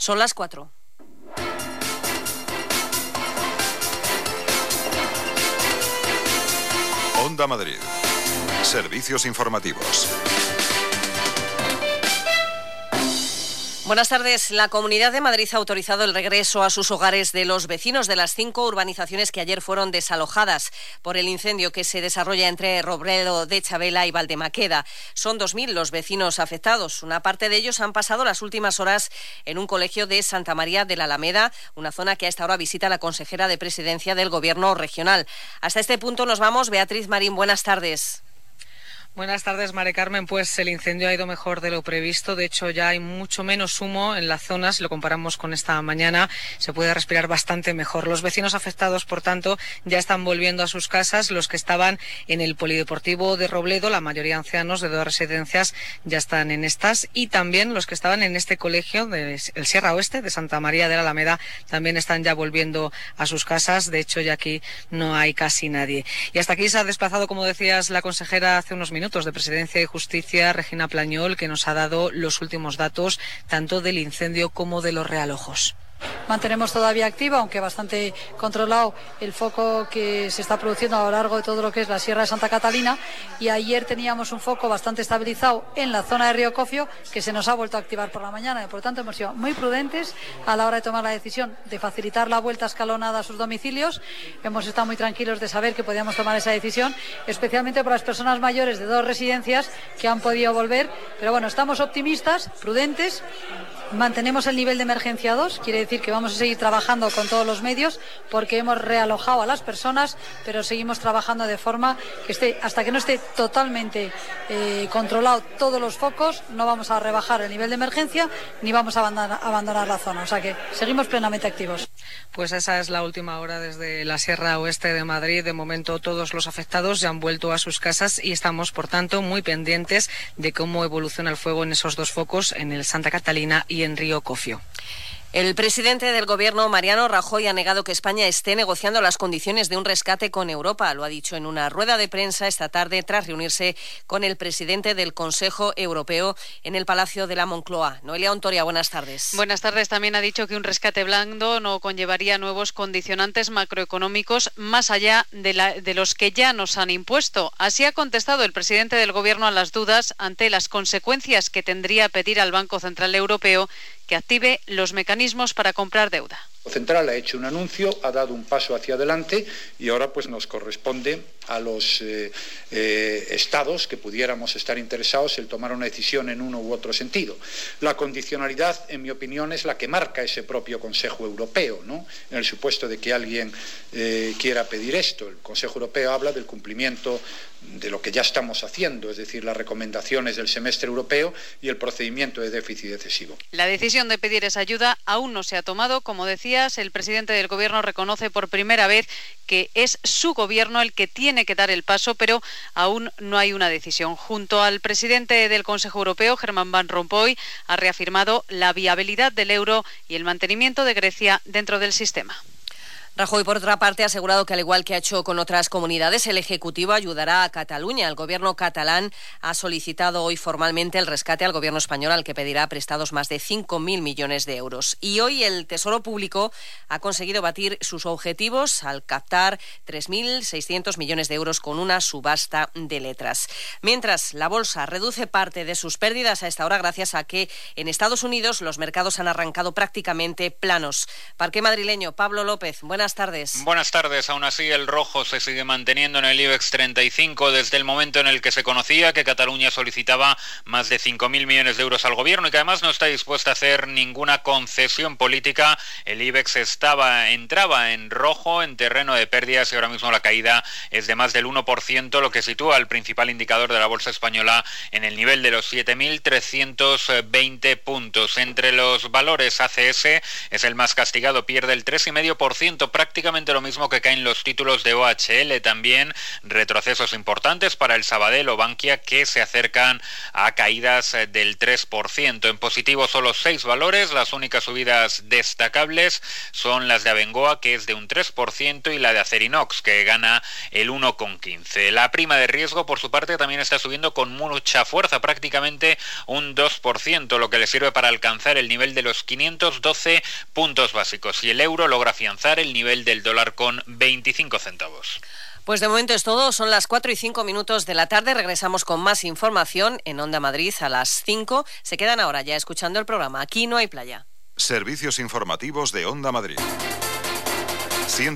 Son las 4. Onda Madrid. Servicios informativos. Buenas tardes. La Comunidad de Madrid ha autorizado el regreso a sus hogares de los vecinos de las 5 urbanizaciones que ayer fueron desalojadas por el incendio que se desarrolla entre Robledo de Chabela y Valdemaqueda. Son 2.000 los vecinos afectados. Una parte de ellos han pasado las últimas horas en un colegio de Santa María de la Alameda, una zona que a esta hora visita la consejera de Presidencia del Gobierno regional. Hasta este punto nos vamos. Beatriz Marín, buenas tardes. Buenas tardes, Mari Carmen. Pues el incendio ha ido mejor de lo previsto. De hecho, ya hay mucho menos humo en la zona. Si lo comparamos con esta mañana, se puede respirar bastante mejor. Los vecinos afectados, por tanto, ya están volviendo a sus casas. Los que estaban en el polideportivo de Robledo, la mayoría ancianos de 2 residencias, ya están en estas. Y también los que estaban en este colegio, el Sierra Oeste, de Santa María de la Alameda, también están ya volviendo a sus casas. De hecho, ya aquí no hay casi nadie. Y hasta aquí se ha desplazado, como decías, la consejera hace unos minutos de Presidencia y Justicia, Regina Plañol, que nos ha dado los últimos datos tanto del incendio como de los realojos. Mantenemos todavía activa, aunque bastante controlado, el foco que se está produciendo a lo largo de todo lo que es la Sierra de Santa Catalina, y ayer teníamos un foco bastante estabilizado en la zona de Río Cofio que se nos ha vuelto a activar por la mañana, y por tanto hemos sido muy prudentes a la hora de tomar la decisión de facilitar la vuelta escalonada a sus domicilios. Hemos estado muy tranquilos de saber que podíamos tomar esa decisión, especialmente por las personas mayores de 2 residencias que han podido volver, pero bueno, estamos optimistas, prudentes. Mantenemos el nivel de emergencia 2, quiere decir que vamos a seguir trabajando con todos los medios porque hemos realojado a las personas, pero seguimos trabajando de forma que hasta que no esté totalmente controlado todos los focos, no vamos a rebajar el nivel de emergencia ni vamos a abandonar la zona, o sea que seguimos plenamente activos. Pues esa es la última hora desde la Sierra Oeste de Madrid. De momento todos los afectados ya han vuelto a sus casas y estamos, por tanto, muy pendientes de cómo evoluciona el fuego en esos 2 focos, en el Santa Catalina y en Río Cofio. El presidente del Gobierno, Mariano Rajoy, ha negado que España esté negociando las condiciones de un rescate con Europa. Lo ha dicho en una rueda de prensa esta tarde tras reunirse con el presidente del Consejo Europeo en el Palacio de la Moncloa. Noelia Ontoria, buenas tardes. Buenas tardes. También ha dicho que un rescate blando no conllevaría nuevos condicionantes macroeconómicos más allá de los que ya nos han impuesto. Así ha contestado el presidente del Gobierno a las dudas ante las consecuencias que tendría pedir al Banco Central Europeo que active los mecanismos para comprar deuda. El Banco Central ha hecho un anuncio, ha dado un paso hacia adelante y ahora pues nos corresponde a los estados que pudiéramos estar interesados en tomar una decisión en uno u otro sentido. La condicionalidad, en mi opinión, es la que marca ese propio Consejo Europeo, ¿no? En el supuesto de que alguien quiera pedir esto. El Consejo Europeo habla del cumplimiento de lo que ya estamos haciendo, es decir, las recomendaciones del semestre europeo y el procedimiento de déficit excesivo. La decisión de pedir esa ayuda aún no se ha tomado. Como decías, el presidente del Gobierno reconoce por primera vez que es su Gobierno el que tiene que dar el paso, pero aún no hay una decisión. Junto al presidente del Consejo Europeo, Herman Van Rompuy, ha reafirmado la viabilidad del euro y el mantenimiento de Grecia dentro del sistema. Rajoy, por otra parte, ha asegurado que, al igual que ha hecho con otras comunidades, el Ejecutivo ayudará a Cataluña. El Gobierno catalán ha solicitado hoy formalmente el rescate al Gobierno español, al que pedirá prestados más de 5.000 millones de euros. Y hoy el Tesoro Público ha conseguido batir sus objetivos al captar 3.600 millones de euros con una subasta de letras. Mientras, la bolsa reduce parte de sus pérdidas a esta hora gracias a que en Estados Unidos los mercados han arrancado prácticamente planos. Parque madrileño, Pablo López, buenas tardes. Buenas tardes. Aún así, el rojo se sigue manteniendo en el IBEX 35 desde el momento en el que se conocía que Cataluña solicitaba más de 5.000 millones de euros al gobierno y que además no está dispuesta a hacer ninguna concesión política. El IBEX entraba en rojo, en terreno de pérdidas, y ahora mismo la caída es de más del 1%, lo que sitúa al principal indicador de la bolsa española en el nivel de los 7.320 puntos. Entre los valores, ACS es el más castigado, pierde el 3,5%, prácticamente lo mismo que caen los títulos de OHL. También retrocesos importantes para el Sabadell o Bankia, que se acercan a caídas del 3%. En positivo solo 6 valores, las únicas subidas destacables son las de Abengoa, que es de un 3%, y la de Acerinox, que gana el 1,15. La prima de riesgo, por su parte, también está subiendo con mucha fuerza, prácticamente un 2%, lo que le sirve para alcanzar el nivel de los 512 puntos básicos, y el euro logra afianzar el nivel del dólar con 25 centavos. Pues de momento es todo, son las 4:05 de la tarde, regresamos con más información en Onda Madrid a las 5. Se quedan ahora ya escuchando el programa Aquí no hay playa. Servicios informativos de Onda Madrid.